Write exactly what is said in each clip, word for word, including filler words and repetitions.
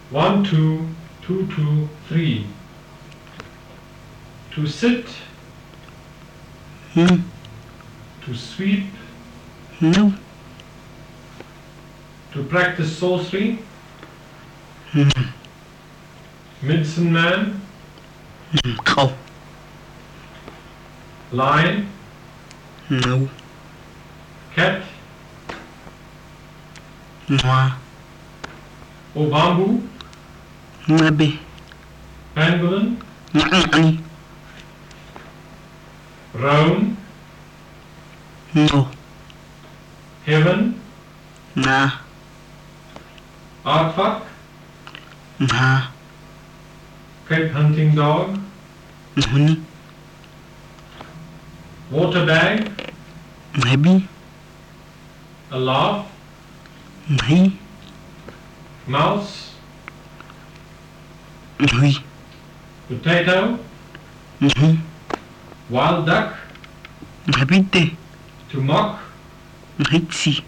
One, two, two, two, three. To sit. No. To sweep. No. To practice sorcery. No. Medicine man. Không. Lion. No. Cat. Hoa. Or bamboo. Maybe. Pangolin. Nani. Roan. No. Heaven. Nah. Aardvark. Nah. Cape hunting dog. Honey. Water bag. Maybe. A laugh. Nahi. Mouse. Oui. Potato. Mhm. Wild duck. Habite. To mock. Ritsi.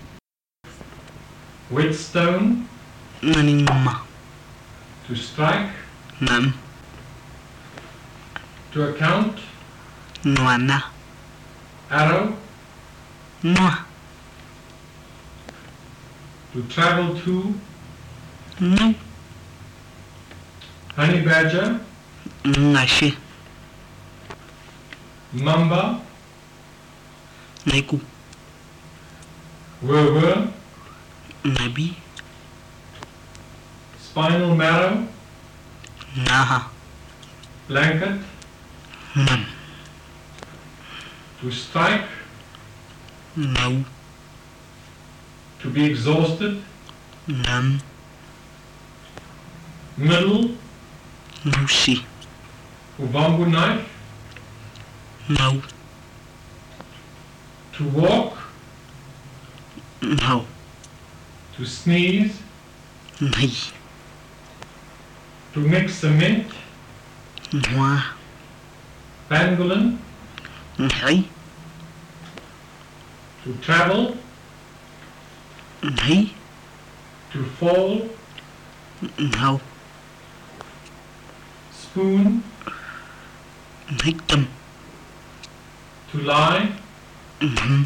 Whetstone. Nani mama. To strike. Nam. To account. Noana. Arrow. Noa. To travel to. No. Honey badger. Ngashe. Mamba. Naiku. Whir Nabi. Spinal marrow. Naha. Blanket. Nam. To strike. No. To be exhausted. Nam. Middle. No si. Or bamboo knife. No. To walk. No. To sneeze. Nai. To mix cement. Noa. Pangolin. Nai. To travel. Nai. To fall. No. Spoon. Victim. To lie. Mhm.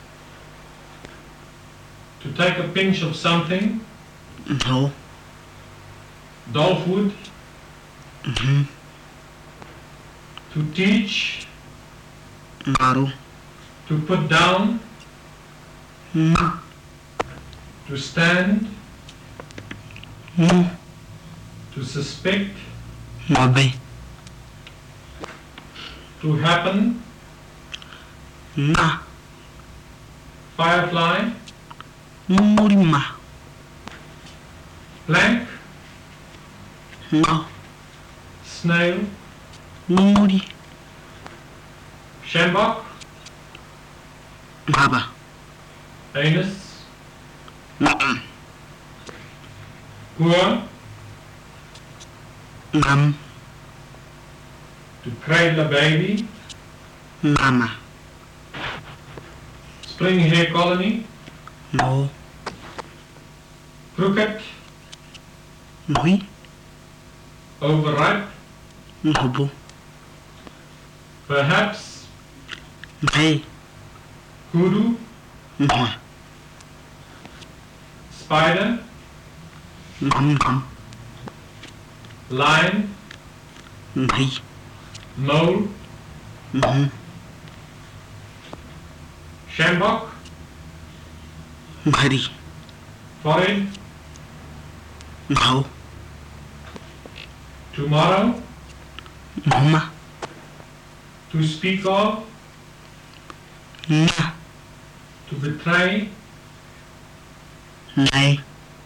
To take a pinch of something. No. Dolphood. Mhm. To teach. Maru. To put down. No. To stand. No. To suspect. Mabe. To happen. Na. Firefly. Murima. Plank. No. Snail. Muri. Sjambok. Baba. Anus. Naam. Poor. Nam. To cradle a baby. Mama. Spring hair colony. No. Crooked. Nui. Overripe. Nobu. Perhaps. Hey. Hoodoo. Noa. Spider. Nam nam. Lion. Nai. Mole. Mhm. Sjambok. Hari. Forehead. No. Tomorrow. Mama. To speak of. Na. To betray. Nai.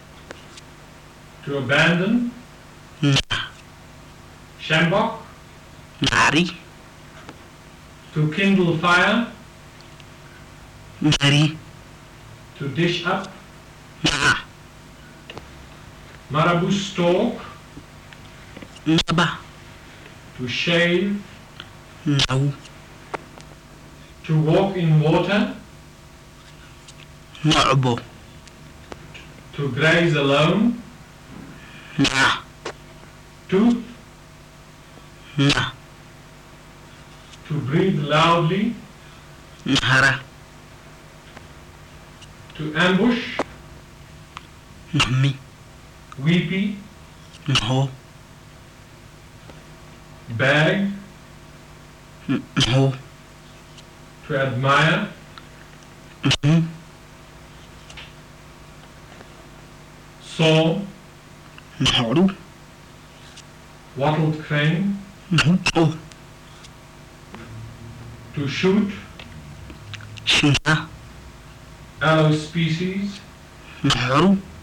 To abandon. Na. Sjambok. Nari. To kindle fire. Nari. To dish up. Na. Marabou stalk. Naba. To shave. No. To walk in water. Norbo. To graze alone. Nga. Tooth, Nga. to breathe loudly, Ngara. to ambush, Ngami. weepy, Ngho. bag, Ngho. to admire, Nghu. saw, Nghoru. wattled crane, Nghuto. to shoot, Shinga. aloe species, Nghoru.